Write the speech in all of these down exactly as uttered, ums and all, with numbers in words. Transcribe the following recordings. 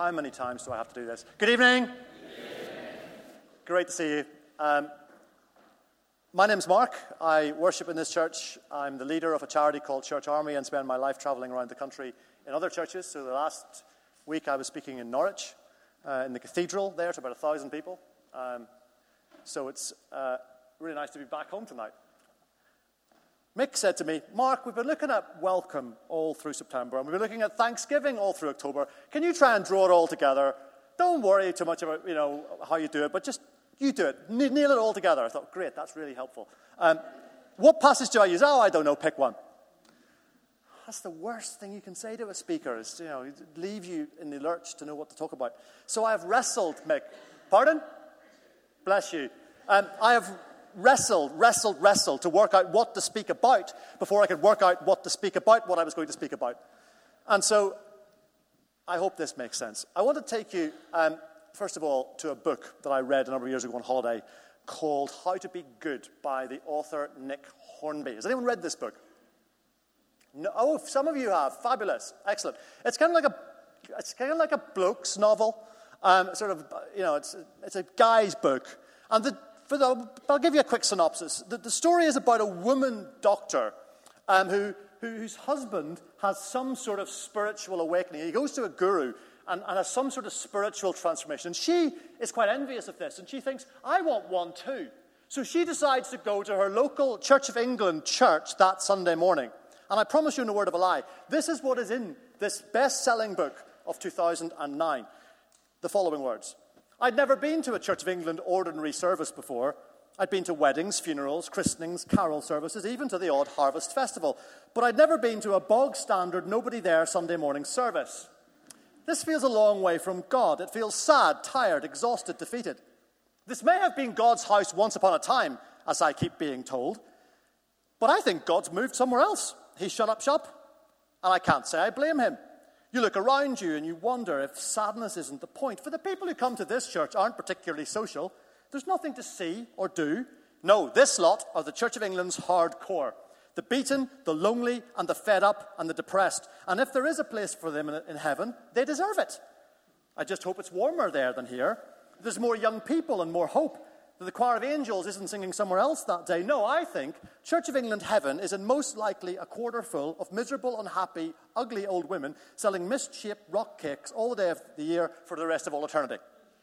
How many times do I have to do this? Good evening. Good evening. Great to see you. Um, my name's Mark. I worship in this church. I'm the leader of a charity called Church Army and spend my life traveling around the country in other churches. So the last week I was speaking in Norwich, uh, in the cathedral there to about a thousand people. Um, so it's uh, really nice to be back home tonight. Mick said to me, Mark, we've been looking at welcome all through September, and we've been looking at Thanksgiving all through October. Can you try and draw it all together? Don't worry too much about, you know, how you do it, but just you do it. Nail it all together. I thought, great, that's really helpful. Um, what passage do I use? Oh, I don't know, pick one. That's the worst thing you can say to a speaker, is, you know, leave you in the lurch to know what to talk about. So I have wrestled, Mick. Pardon? Bless you. Um, I have wrestled, wrestled, wrestled to work out what to speak about before I could work out what to speak about, what I was going to speak about. And so I hope this makes sense. I want to take you, um, first of all, to a book that I read a number of years ago on holiday called How to Be Good by the author Nick Hornby. Has anyone read this book? No, oh, some of you have. Fabulous. Excellent. It's kind of like a, it's kind of like a bloke's novel. Um, sort of, you know, it's, it's a guy's book. And the For the, I'll give you a quick synopsis. The, the story is about a woman doctor um, who, who, whose husband has some sort of spiritual awakening. He goes to a guru and, and has some sort of spiritual transformation. And she is quite envious of this, and she thinks, I want one too. So she decides to go to her local Church of England church that Sunday morning. And I promise you no word of a lie, this is what is in this best-selling book of two thousand nine. The following words. I'd never been to a Church of England ordinary service before. I'd been to weddings, funerals, christenings, carol services, even to the odd harvest festival. But I'd never been to a bog-standard, nobody-there Sunday morning service. This feels a long way from God. It feels sad, tired, exhausted, defeated. This may have been God's house once upon a time, as I keep being told. But I think God's moved somewhere else. He's shut up shop. And I can't say I blame him. You look around you and you wonder if sadness isn't the point. For the people who come to this church aren't particularly social. There's nothing to see or do. No, this lot are the Church of England's hardcore. The beaten, the lonely, and the fed up, and the depressed. And if there is a place for them in, in heaven, they deserve it. I just hope it's warmer there than here. There's more young people and more hope. That the choir of angels isn't singing somewhere else that day. No, I think Church of England heaven is in most likely a quarter full of miserable, unhappy, ugly old women selling mist-shaped rock cakes all the day of the year for the rest of all eternity.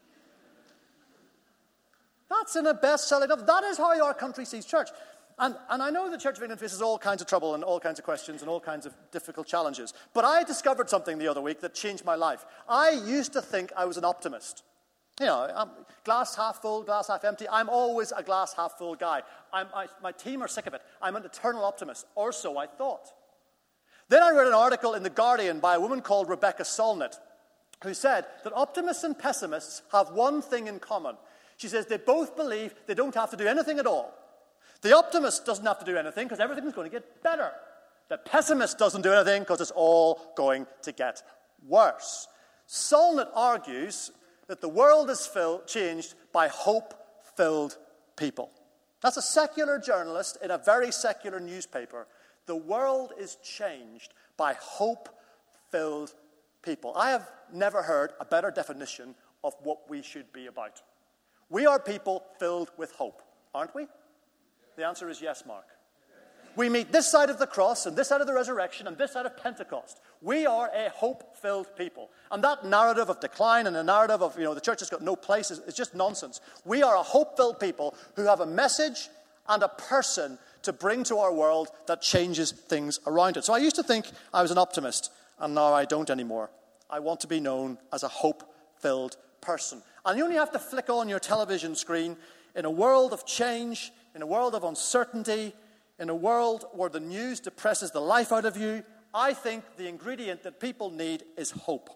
That's in a best-selling novel. That is how our country sees church. And, and I know the Church of England faces all kinds of trouble and all kinds of questions and all kinds of difficult challenges. But I discovered something the other week that changed my life. I used to think I was an optimist. You know, I'm glass half full, glass half empty. I'm always a glass half full guy. I'm, I, my team are sick of it. I'm an eternal optimist, or so I thought. Then I read an article in The Guardian by a woman called Rebecca Solnit, who said that optimists and pessimists have one thing in common. She says they both believe they don't have to do anything at all. The optimist doesn't have to do anything because everything's going to get better. The pessimist doesn't do anything because it's all going to get worse. Solnit argues that the world is filled, changed by hope-filled people. That's a secular journalist in a very secular newspaper. The world is changed by hope-filled people. I have never heard a better definition of what we should be about. We are people filled with hope, aren't we? The answer is yes, Mark. We meet this side of the cross and this side of the resurrection and this side of Pentecost. We are a hope-filled people. And that narrative of decline and the narrative of, you know, the church has got no place is, is just nonsense. We are a hope-filled people who have a message and a person to bring to our world that changes things around it. So I used to think I was an optimist, and now I don't anymore. I want to be known as a hope-filled person. And you only have to flick on your television screen in a world of change, in a world of uncertainty, in a world where the news depresses the life out of you. I think the ingredient that people need is hope.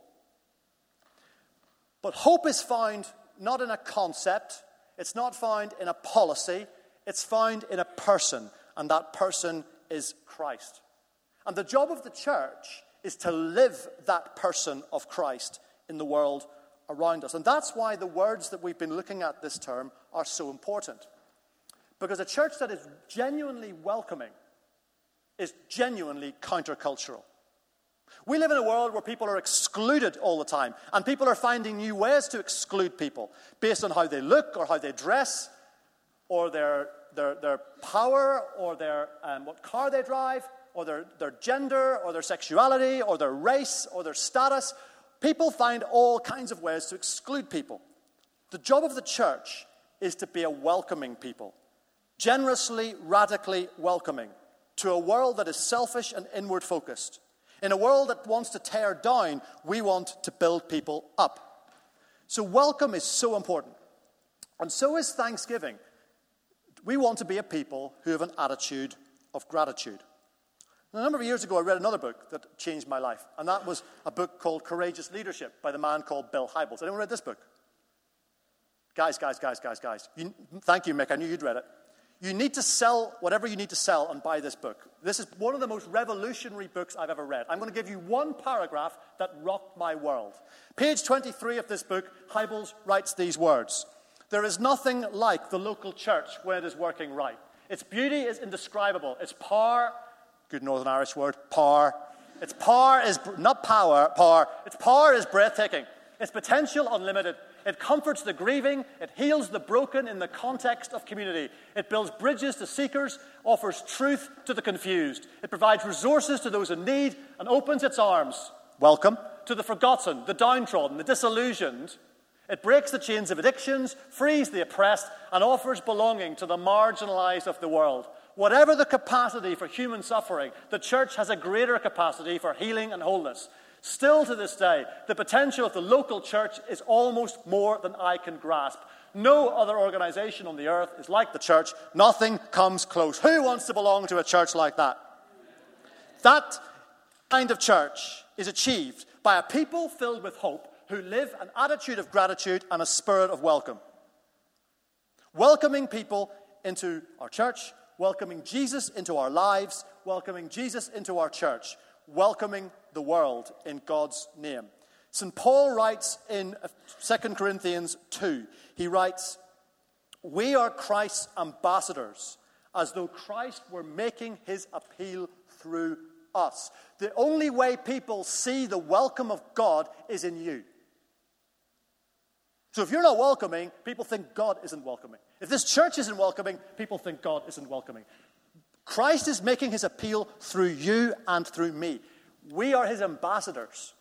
But hope is found not in a concept, it's not found in a policy, it's found in a person, and that person is Christ. And the job of the church is to live that person of Christ in the world around us. And that's why the words that we've been looking at this term are so important. Because a church that is genuinely welcoming is genuinely countercultural. We live in a world where people are excluded all the time, and people are finding new ways to exclude people based on how they look or how they dress or their, their, their power or their, um, what car they drive or their, their gender or their sexuality or their race or their status. People find all kinds of ways to exclude people. The job of the church is to be a welcoming people, generously, radically welcoming to a world that is selfish and inward-focused. In a world that wants to tear down, we want to build people up. So welcome is so important. And so is Thanksgiving. We want to be a people who have an attitude of gratitude. A number of years ago, I read another book that changed my life, and that was a book called Courageous Leadership by the man called Bill Hybels. Anyone read this book? Guys, guys, guys, guys, guys. You, thank you, Mick. I knew you'd read it. You need to sell whatever you need to sell and buy this book. This is one of the most revolutionary books I've ever read. I'm going to give you one paragraph that rocked my world. Page twenty-three of this book, Hybels writes these words. There is nothing like the local church when it is working right. Its beauty is indescribable. Its power, good Northern Irish word, power. Its power is, not power, power. Its power is breathtaking. Its potential unlimited. It comforts the grieving. It heals the broken in the context of community. It builds bridges to seekers, offers truth to the confused. It provides resources to those in need and opens its arms, welcome, to the forgotten, the downtrodden, the disillusioned. It breaks the chains of addictions, frees the oppressed, and offers belonging to the marginalized of the world. Whatever the capacity for human suffering, the church has a greater capacity for healing and wholeness. Still to this day, the potential of the local church is almost more than I can grasp. No other organization on the earth is like the church. Nothing comes close. Who wants to belong to a church like that? That kind of church is achieved by a people filled with hope who live an attitude of gratitude and a spirit of welcome. Welcoming people into our church, welcoming Jesus into our lives, welcoming Jesus into our church, welcoming the world in God's name. Saint Paul writes in Second Corinthians two, he writes, we are Christ's ambassadors, as though Christ were making his appeal through us. The only way people see the welcome of God is in you. So if you're not welcoming, people think God isn't welcoming. If this church isn't welcoming, people think God isn't welcoming. Christ is making his appeal through you and through me. We are his ambassadors.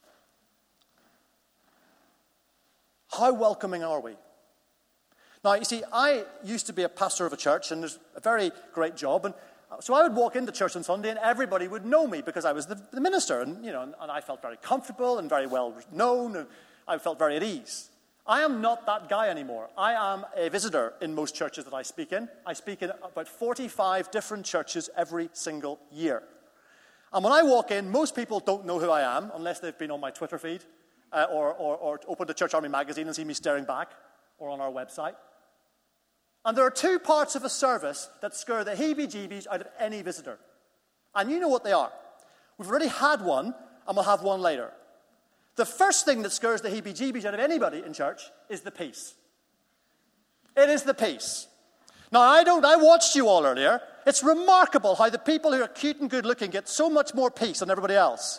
How welcoming are we? Now, you see, I used to be a pastor of a church, and there's a very great job. And so I would walk into church on Sunday, and everybody would know me because I was the, the minister. And, you know, and, and I felt very comfortable and very well known, and I felt very at ease. I am not that guy anymore. I am a visitor in most churches that I speak in. I speak in about forty-five different churches every single year. And when I walk in, most people don't know who I am unless they've been on my Twitter feed uh, or, or, or opened a Church Army magazine and see me staring back, or on our website. And there are two parts of a service that scare the heebie-jeebies out of any visitor. And you know what they are. We've already had one, and we'll have one later. The first thing that scares the heebie-jeebies out of anybody in church is the peace. It is the peace. Now, I don't, I watched you all earlier. It's remarkable how the people who are cute and good-looking get so much more peace than everybody else.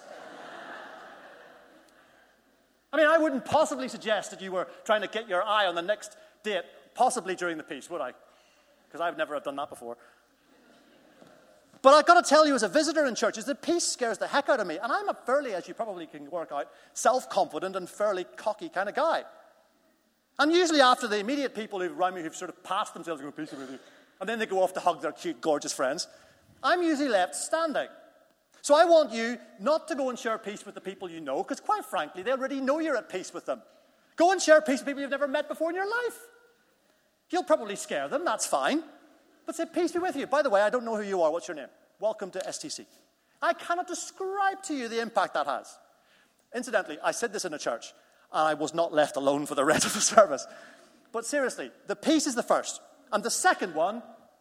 I mean, I wouldn't possibly suggest that you were trying to get your eye on the next date, possibly during the peace, would I? Because I've never done that before. But I've got to tell you, as a visitor in churches, the peace scares the heck out of me. And I'm a fairly, as you probably can work out, self-confident and fairly cocky kind of guy. And usually after the immediate people who around me who've sort of passed themselves and go, peace with you, and then they go off to hug their cute, gorgeous friends, I'm usually left standing. So I want you not to go and share peace with the people you know, because quite frankly, they already know you're at peace with them. Go and share peace with people you've never met before in your life. You'll probably scare them, that's fine. But say, peace be with you. By the way, I don't know who you are. What's your name? Welcome to S T C. I cannot describe to you the impact that has. Incidentally, I said this in a church, and I was not left alone for the rest of the service. But seriously, the peace is the first. And the second one,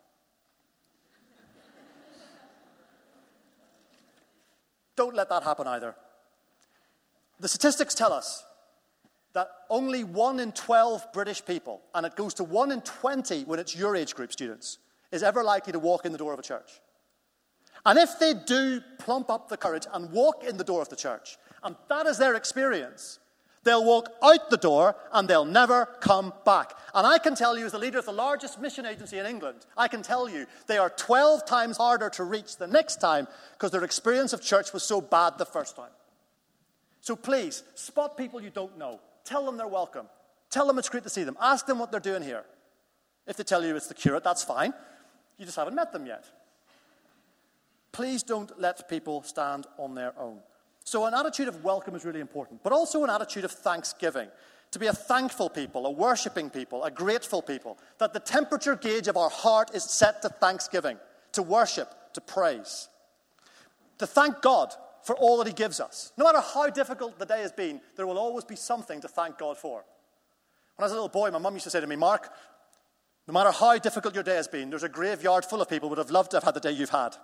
don't let that happen either. The statistics tell us that only one in twelve British people, and it goes to one in twenty when it's your age group students, is ever likely to walk in the door of a church. And if they do plump up the courage and walk in the door of the church, and that is their experience, they'll walk out the door and they'll never come back. And I can tell you, as the leader of the largest mission agency in England, I can tell you they are twelve times harder to reach the next time because their experience of church was so bad the first time. So please, spot people you don't know. Tell them they're welcome. Tell them it's great to see them. Ask them what they're doing here. If they tell you it's the curate, that's fine. You just haven't met them yet. Please don't let people stand on their own. So an attitude of welcome is really important, but also an attitude of thanksgiving. To be a thankful people, a worshipping people, a grateful people. That the temperature gauge of our heart is set to thanksgiving, to worship, to praise. To thank God for all that he gives us. No matter how difficult the day has been, there will always be something to thank God for. When I was a little boy, my mum used to say to me, Mark, no matter how difficult your day has been, there's a graveyard full of people who would have loved to have had the day you've had.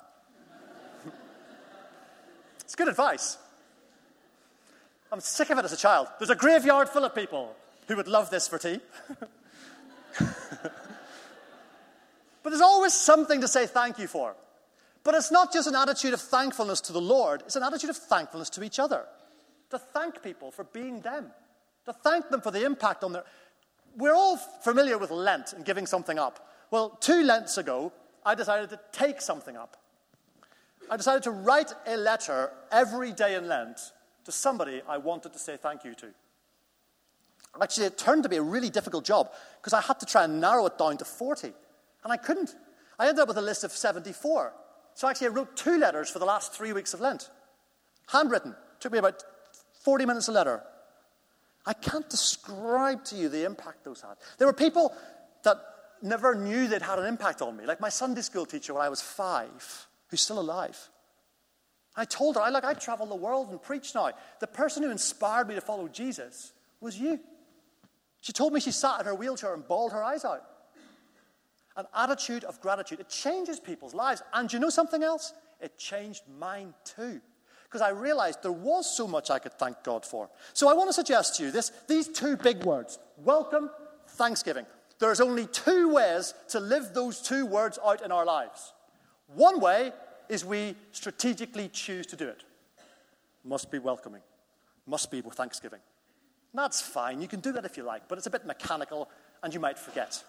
It's good advice. I'm sick of it as a child. There's a graveyard full of people who would love this for tea. But there's always something to say thank you for. But it's not just an attitude of thankfulness to the Lord. It's an attitude of thankfulness to each other. To thank people for being them. To thank them for the impact on their... We're all familiar with Lent and giving something up. Well, two Lents ago, I decided to take something up. I decided to write a letter every day in Lent to somebody I wanted to say thank you to. Actually, it turned to be a really difficult job because I had to try and narrow it down to forty. And I couldn't. I ended up with a list of seventy-four. So actually, I wrote two letters for the last three weeks of Lent. Handwritten. Took me about forty minutes a letter. I can't describe to you the impact those had. There were people that never knew they'd had an impact on me. Like my Sunday school teacher when I was five, who's still alive. I told her, I like I travel the world and preach now. The person who inspired me to follow Jesus was you. She told me she sat in her wheelchair and bawled her eyes out. An attitude of gratitude. It changes people's lives. And you know something else? It changed mine too. Because I realized there was so much I could thank God for. So I want to suggest to you this, these two big words. Welcome, thanksgiving. There's only two ways to live those two words out in our lives. One way is we strategically choose to do it. Must be welcoming. Must be with thanksgiving. And that's fine. You can do that if you like, but it's a bit mechanical and you might forget.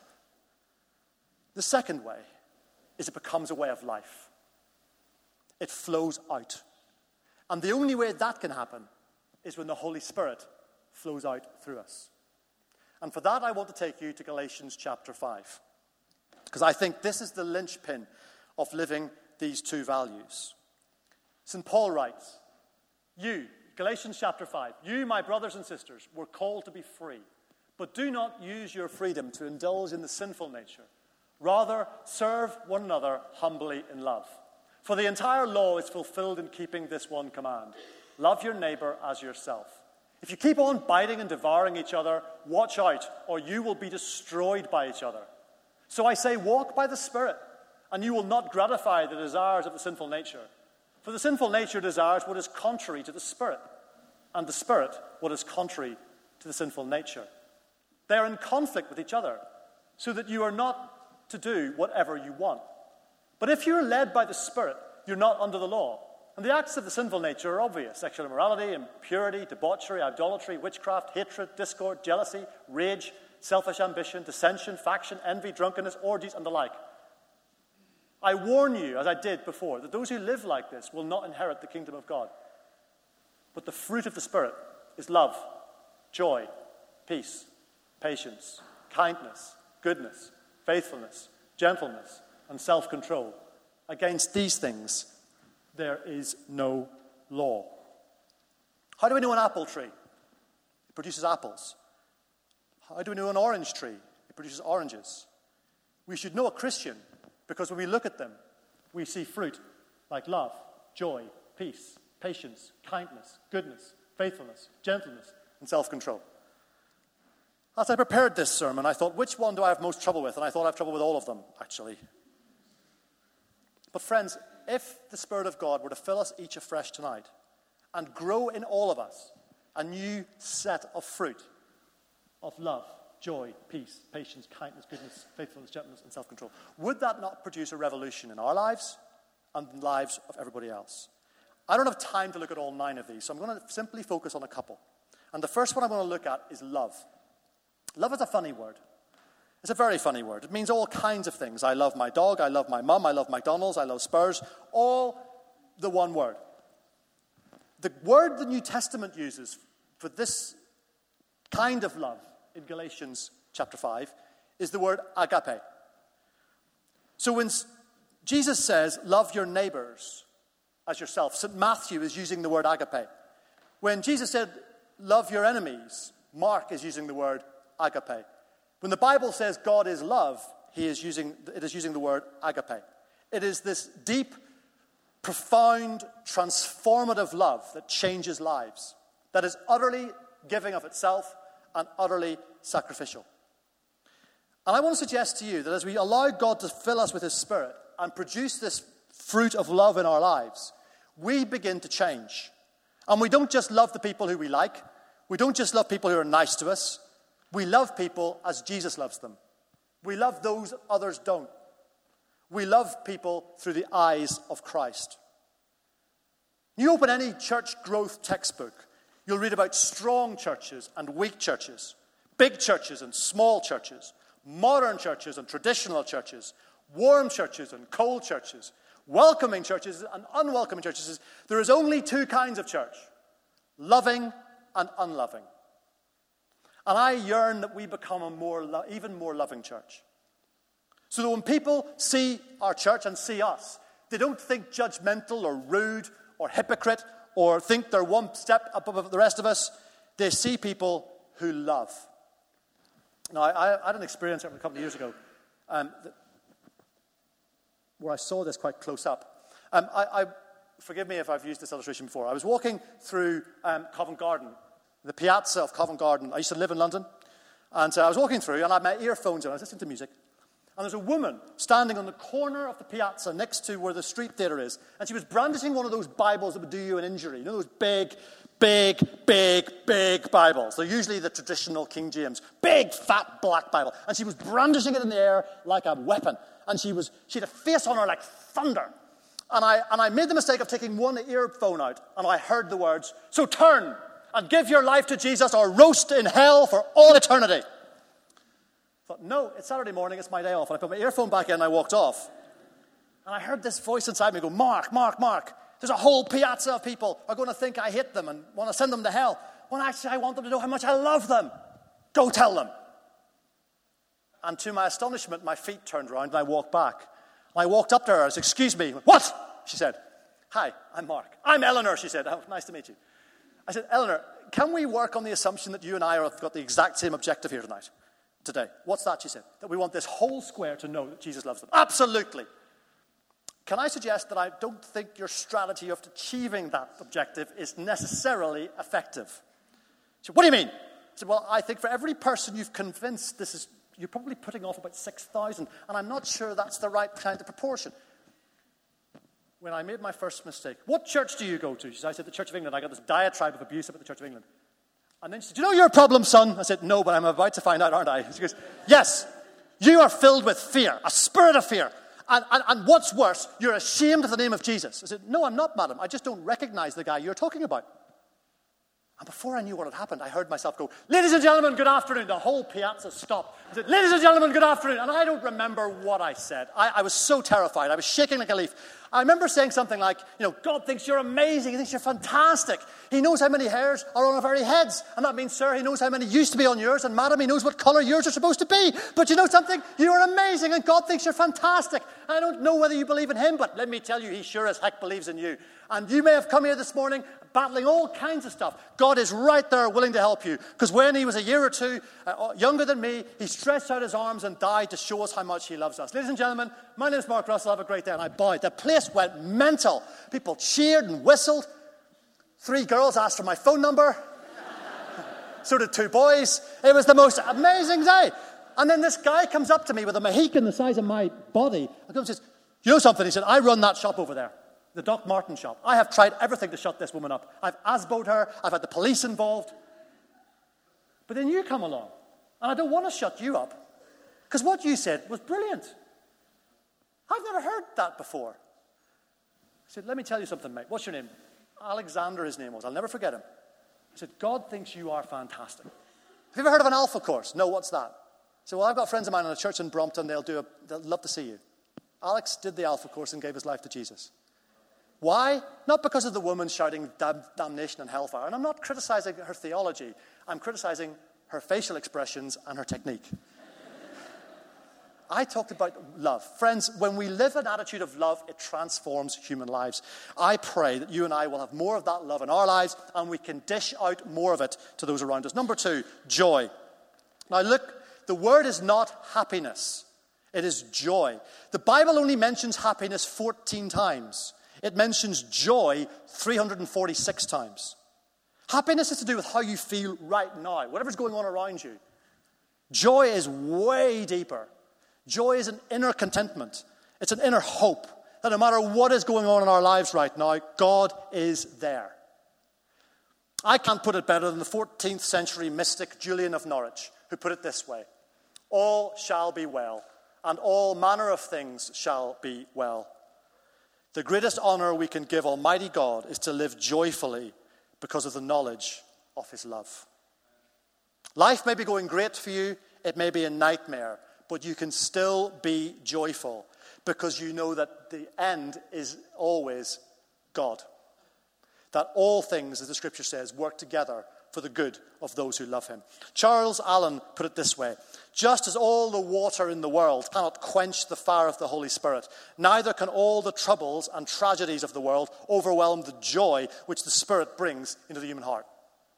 The second way is it becomes a way of life. It flows out. And the only way that can happen is when the Holy Spirit flows out through us. And for that, I want to take you to Galatians chapter five. Because I think this is the linchpin of living these two values. Saint Paul writes, you, Galatians chapter five, you, my brothers and sisters, were called to be free. But do not use your freedom to indulge in the sinful nature. Rather, serve one another humbly in love. For the entire law is fulfilled in keeping this one command. Love your neighbor as yourself. If you keep on biting and devouring each other, watch out, or you will be destroyed by each other. So I say, walk by the Spirit, and you will not gratify the desires of the sinful nature. For the sinful nature desires what is contrary to the Spirit, and the Spirit what is contrary to the sinful nature. They are in conflict with each other, so that you are not to do whatever you want. But if you're led by the Spirit, you're not under the law. And the acts of the sinful nature are obvious. Sexual immorality, impurity, debauchery, idolatry, witchcraft, hatred, discord, jealousy, rage, selfish ambition, dissension, faction, envy, drunkenness, orgies, and the like. I warn you, as I did before, that those who live like this will not inherit the kingdom of God. But the fruit of the Spirit is love, joy, peace, patience, kindness, goodness, faithfulness, gentleness, and self-control. Against these things, there is no law. How do we know an apple tree? It produces apples. How do we know an orange tree? It produces oranges. We should know a Christian because when we look at them, we see fruit like love, joy, peace, patience, kindness, goodness, faithfulness, gentleness, and self-control. As I prepared this sermon, I thought, which one do I have most trouble with? And I thought I have trouble with all of them, actually. But friends, if the Spirit of God were to fill us each afresh tonight and grow in all of us a new set of fruit of love, joy, peace, patience, kindness, goodness, faithfulness, gentleness, and self-control, would that not produce a revolution in our lives and the lives of everybody else. I don't have time to look at all nine of these, so I'm going to simply focus on a couple. And the first one I'm going to look at is love. Love is a funny word. It's a very funny word. It means all kinds of things. I love my dog, I love my mum, I love McDonald's, I love Spurs, all the one word. The word the New Testament uses for this kind of love in Galatians chapter five is the word agape. So when Jesus says, love your neighbors as yourself, Saint Matthew is using the word agape. When Jesus said, love your enemies, Mark is using the word agape. When the Bible says God is love, he is using, it is using the word agape. It is this deep, profound, transformative love that changes lives, that is utterly giving of itself and utterly sacrificial. And I want to suggest to you that as we allow God to fill us with his Spirit and produce this fruit of love in our lives, we begin to change. And we don't just love the people who we like. We don't just love people who are nice to us. We love people as Jesus loves them. We love those others don't. We love people through the eyes of Christ. You open any church growth textbook, you'll read about strong churches and weak churches, big churches and small churches, modern churches and traditional churches, warm churches and cold churches, welcoming churches and unwelcoming churches. There is only two kinds of church, loving and unloving. And I yearn that we become a more, lo- even more loving church. So that when people see our church and see us, they don't think judgmental or rude or hypocrite or think they're one step above the rest of us. They see people who love. Now, I, I had an experience a couple of years ago um, that, where I saw this quite close up. Um, I, I, forgive me if I've used this illustration before. I was walking through um, Covent Garden, the piazza of Covent Garden. I used to live in London. And uh, I was walking through, and I had my earphones on. I was listening to music. And there's a woman standing on the corner of the piazza next to where the street theatre is. And she was brandishing one of those Bibles that would do you an injury. You know those big, big, big, big Bibles. They're usually the traditional King James. Big, fat, black Bible. And she was brandishing it in the air like a weapon. And she was she had a face on her like thunder. And I, and I made the mistake of taking one earphone out. And I heard the words, "So turn and give your life to Jesus or roast in hell for all eternity." I thought, no, it's Saturday morning, it's my day off. And I put my earphone back in and I walked off. And I heard this voice inside me go, Mark, Mark, Mark, there's a whole piazza of people who are going to think I hate them and want to send them to hell. When actually I want them to know how much I love them. Go tell them. And to my astonishment, my feet turned around and I walked back. And I walked up to her. I said, "Excuse me." "What?" she said. "Hi, I'm Mark." "I'm Eleanor," she said. "Oh, nice to meet you." I said, "Eleanor, can we work on the assumption that you and I have got the exact same objective here tonight? Today." "What's that?" she said. "That we want this whole square to know that Jesus loves them." "Absolutely." Can I suggest that I don't think your strategy of achieving that objective is necessarily effective? She said, "What do you mean?" I said, "Well, I think for every person you've convinced this is, you're probably putting off about six thousand, and I'm not sure that's the right kind of proportion." When I made my first mistake, "What church do you go to?" She said, "I said, the Church of England." I got this diatribe of abuse about the Church of England. And then she said, "Do you know your problem, son?" I said, "No, but I'm about to find out, aren't I?" She goes, "Yes, you are filled with fear, a spirit of fear. And, and, and what's worse, you're ashamed of the name of Jesus." I said, "No, I'm not, madam. I just don't recognize the guy you're talking about." And before I knew what had happened, I heard myself go, "Ladies and gentlemen, good afternoon." The whole piazza stopped. I said, "Ladies and gentlemen, good afternoon." And I don't remember what I said. I, I was so terrified. I was shaking like a leaf. I remember saying something like, you know, "God thinks you're amazing. He thinks you're fantastic. He knows how many hairs are on our very heads. And that means, sir, he knows how many used to be on yours. And madam, he knows what colour yours are supposed to be. But you know something? You're amazing and God thinks you're fantastic. I don't know whether you believe in him, but let me tell you, he sure as heck believes in you. And you may have come here this morning battling all kinds of stuff. God is right there willing to help you. Because when he was a year or two uh, younger than me, he stretched out his arms and died to show us how much he loves us." Ladies and gentlemen, my name is Mark Russell. Have a great day. And I bowed. The place went mental. People cheered and whistled. Three girls asked for my phone number. So did two boys. It was the most amazing day. And then this guy comes up to me with a Mohican the size of my body. He comes and says, "You know something?" He said, "I run that shop over there. The Doc Martin shop. I have tried everything to shut this woman up. I've ASBO'd her. I've had the police involved. But then you come along. And I don't want to shut you up. Because what you said was brilliant. I've never heard that before. said, let me tell you something, mate. What's your name? Alexander, his name was. I'll never forget him. He said, God thinks you are fantastic. Have you ever heard of an Alpha course? No, what's that? I said, well, I've got friends of mine in a church in Brompton. They'll do a, they'll love to see you. Alex did the Alpha course and gave his life to Jesus. Why? Not because of the woman shouting dam- damnation and hellfire. And I'm not criticizing her theology. I'm criticizing her facial expressions and her technique. I talked about love. Friends, when we live an attitude of love, it transforms human lives. I pray that you and I will have more of that love in our lives and we can dish out more of it to those around us. Number two, joy. Now look, the word is not happiness. It is joy. The Bible only mentions happiness fourteen times. It mentions joy three hundred forty-six times. Happiness is to do with how you feel right now, whatever's going on around you. Joy is way deeper. Joy is an inner contentment. It's an inner hope that no matter what is going on in our lives right now, God is there. I can't put it better than the fourteenth century mystic Julian of Norwich, who put it this way: all shall be well, and all manner of things shall be well. The greatest honor we can give Almighty God is to live joyfully because of the knowledge of his love. Life may be going great for you. It may be a nightmare, but you can still be joyful because you know that the end is always God. That all things, as the scripture says, work together for the good of those who love him. Charles Allen put it this way: just as all the water in the world cannot quench the fire of the Holy Spirit, neither can all the troubles and tragedies of the world overwhelm the joy which the Spirit brings into the human heart.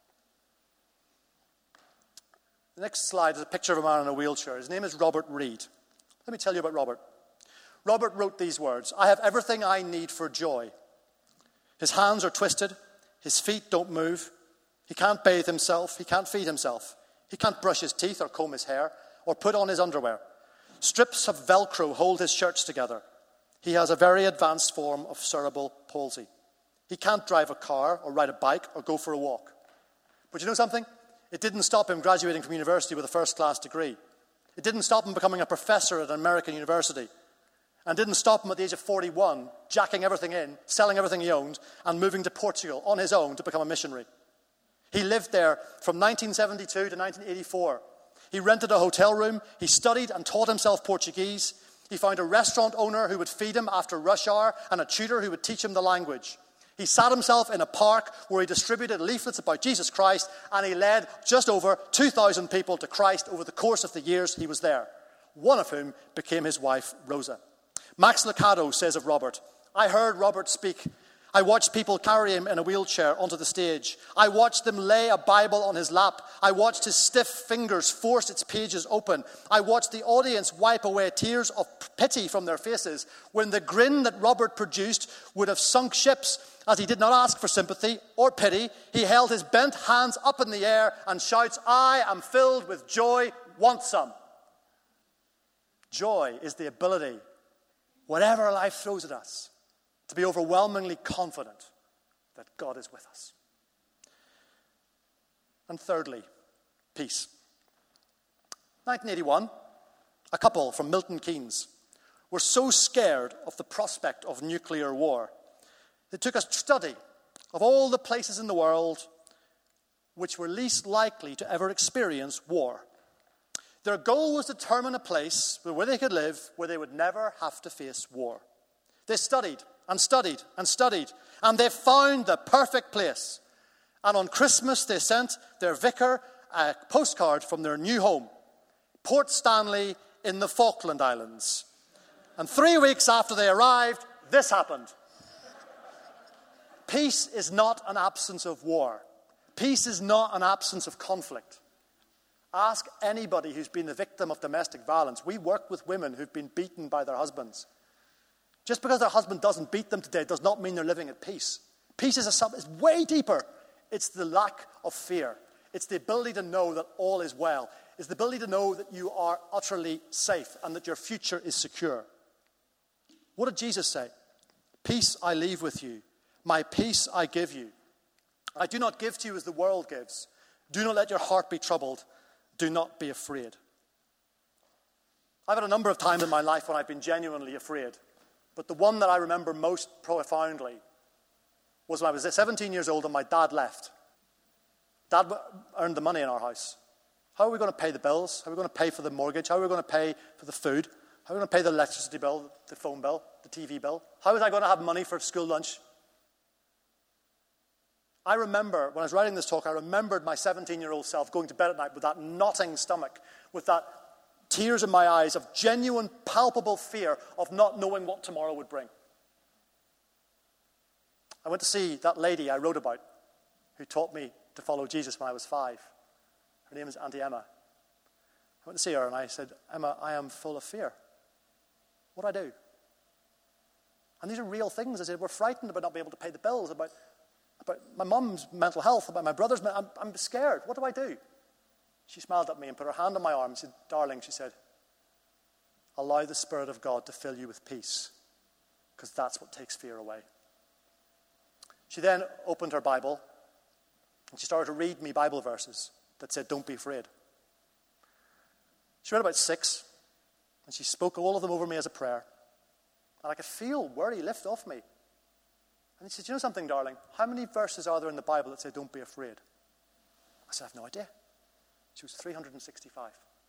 The next slide is a picture of a man in a wheelchair. His name is Robert Reed. Let me tell you about Robert. Robert wrote these words: I have everything I need for joy. His hands are twisted. His feet don't move. He can't bathe himself. He can't feed himself. He can't brush his teeth or comb his hair or put on his underwear. Strips of Velcro hold his shirts together. He has a very advanced form of cerebral palsy. He can't drive a car or ride a bike or go for a walk. But you know something? It didn't stop him graduating from university with a first-class degree. It didn't stop him becoming a professor at an American university. And didn't stop him at the age of forty-one, jacking everything in, selling everything he owned, and moving to Portugal on his own to become a missionary. He lived there from nineteen seventy-two to nineteen eighty-four. He rented a hotel room. He studied and taught himself Portuguese. He found a restaurant owner who would feed him after rush hour and a tutor who would teach him the language. He sat himself in a park where he distributed leaflets about Jesus Christ, and he led just over two thousand people to Christ over the course of the years he was there, one of whom became his wife, Rosa. Max Lucado says of Robert, I heard Robert speak. I watched people carry him in a wheelchair onto the stage. I watched them lay a Bible on his lap. I watched his stiff fingers force its pages open. I watched the audience wipe away tears of pity from their faces when the grin that Robert produced would have sunk ships, as he did not ask for sympathy or pity. He held his bent hands up in the air and shouts, I am filled with joy, want some. Joy is the ability, whatever life throws at us, to be overwhelmingly confident that God is with us. And thirdly, peace. nineteen eighty-one, a couple from Milton Keynes were so scared of the prospect of nuclear war, they took a study of all the places in the world which were least likely to ever experience war. Their goal was to determine a place where they could live, where they would never have to face war. They studied and studied and studied, and they found the perfect place. And on Christmas, they sent their vicar a postcard from their new home, Port Stanley in the Falkland Islands. And three weeks after they arrived, this happened. Peace is not an absence of war. Peace is not an absence of conflict. Ask anybody who's been the victim of domestic violence. We work with women who've been beaten by their husbands. Just because their husband doesn't beat them today does not mean they're living at peace. Peace is a, it's way deeper. It's the lack of fear. It's the ability to know that all is well. It's the ability to know that you are utterly safe and that your future is secure. What did Jesus say? Peace I leave with you. My peace I give you. I do not give to you as the world gives. Do not let your heart be troubled. Do not be afraid. I've had a number of times in my life when I've been genuinely afraid. But the one that I remember most profoundly was when I was seventeen years old and my dad left. Dad earned the money in our house. How are we going to pay the bills? How are we going to pay for the mortgage? How are we going to pay for the food? How are we going to pay the electricity bill, the phone bill, the T V bill? How was I going to have money for school lunch? I remember, when I was writing this talk, I remembered my seventeen-year-old self going to bed at night with that knotting stomach, with that tears in my eyes of genuine, palpable fear of not knowing what tomorrow would bring. I went to see that lady I wrote about who taught me to follow Jesus when I was five. Her name is Auntie Emma. I went to see her and I said, Emma, I am full of fear. What do I do? And these are real things. I said, we're frightened about not being able to pay the bills, about, about my mum's mental health, about my brother's mental health. I'm, I'm scared. What do I do? She smiled at me and put her hand on my arm and said, darling, she said, allow the Spirit of God to fill you with peace, because that's what takes fear away. She then opened her Bible and she started to read me Bible verses that said, don't be afraid. She read about six, and she spoke all of them over me as a prayer. And I could feel worry lift off me. And she said, you know something, darling? How many verses are there in the Bible that say, don't be afraid? I said, I have no idea. She was three hundred sixty-five.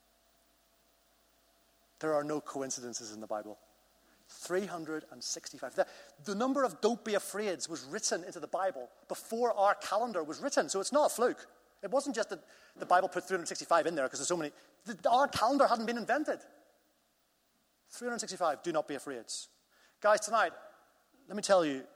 There are no coincidences in the Bible. three hundred sixty-five. The, the number of don't be afraids was written into the Bible before our calendar was written, so it's not a fluke. It wasn't just that the Bible put three hundred sixty-five in there because there's so many. The, our calendar hadn't been invented. three hundred sixty-five, do not be afraids. Guys, tonight, let me tell you,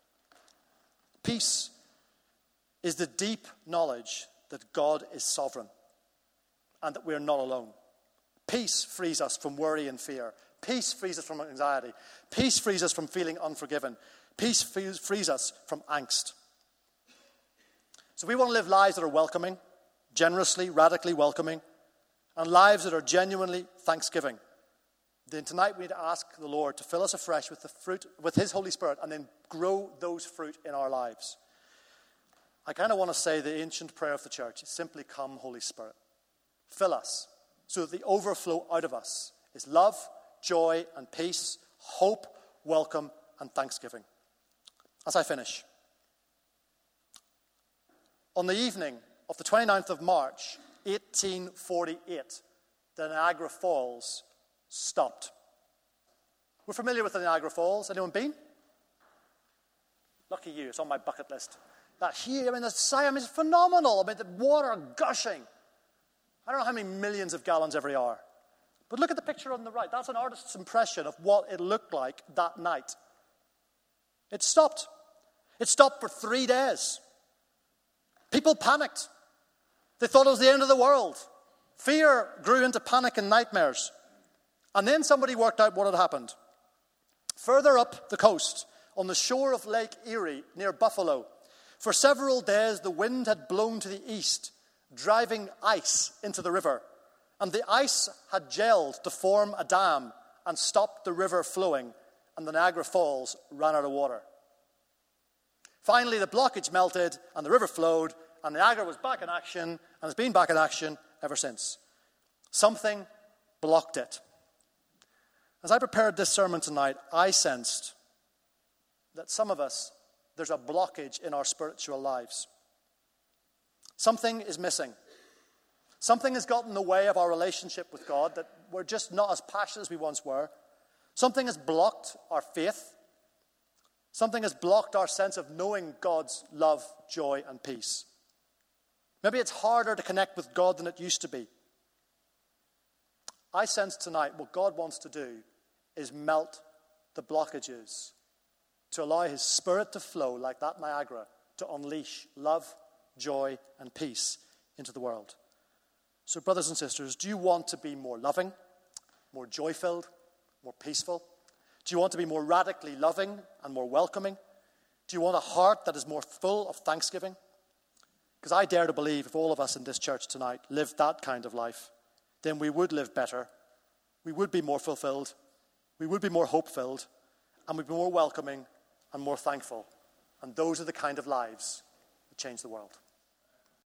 peace is the deep knowledge that God is sovereign and that we're not alone. Peace frees us from worry and fear. Peace frees us from anxiety. Peace frees us from feeling unforgiven. Peace frees us from angst. So we want to live lives that are welcoming, generously, radically welcoming, and lives that are genuinely thanksgiving. Then tonight we need to ask the Lord to fill us afresh with the fruit, with His Holy Spirit, and then grow those fruit in our lives. I kind of want to say the ancient prayer of the church is simply, come, Holy Spirit. Fill us so that the overflow out of us is love, joy and peace, hope, welcome and thanksgiving. As I finish, on the evening of the twenty-ninth of March, eighteen forty-eight, the Niagara Falls stopped. We're familiar with the Niagara Falls. Anyone been? Lucky you, it's on my bucket list. That here, I mean, the Siam is phenomenal. I mean, the water gushing. I don't know how many millions of gallons every hour. But look at the picture on the right. That's an artist's impression of what it looked like that night. It stopped. It stopped for three days. People panicked. They thought it was the end of the world. Fear grew into panic and nightmares. And then somebody worked out what had happened. Further up the coast, on the shore of Lake Erie, near Buffalo, for several days the wind had blown to the east, driving ice into the river. And the ice had gelled to form a dam and stopped the river flowing, and the Niagara Falls ran out of water. Finally, the blockage melted, and the river flowed, and Niagara was back in action, and has been back in action ever since. Something blocked it. As I prepared this sermon tonight, I sensed that some of us, there's a blockage in our spiritual lives. Something is missing. Something has gotten in the way of our relationship with God, that we're just not as passionate as we once were. Something has blocked our faith. Something has blocked our sense of knowing God's love, joy, and peace. Maybe it's harder to connect with God than it used to be. I sense tonight what God wants to do is melt the blockages, to allow His Spirit to flow like that Niagara, to unleash love, joy, and peace into the world. So, brothers and sisters, do you want to be more loving, more joy-filled, more peaceful? Do you want to be more radically loving and more welcoming? Do you want a heart that is more full of thanksgiving? Because I dare to believe if all of us in this church tonight lived that kind of life, then we would live better, we would be more fulfilled, we would be more hope-filled, and we'd be more welcoming and more thankful. And those are the kind of lives that change the world.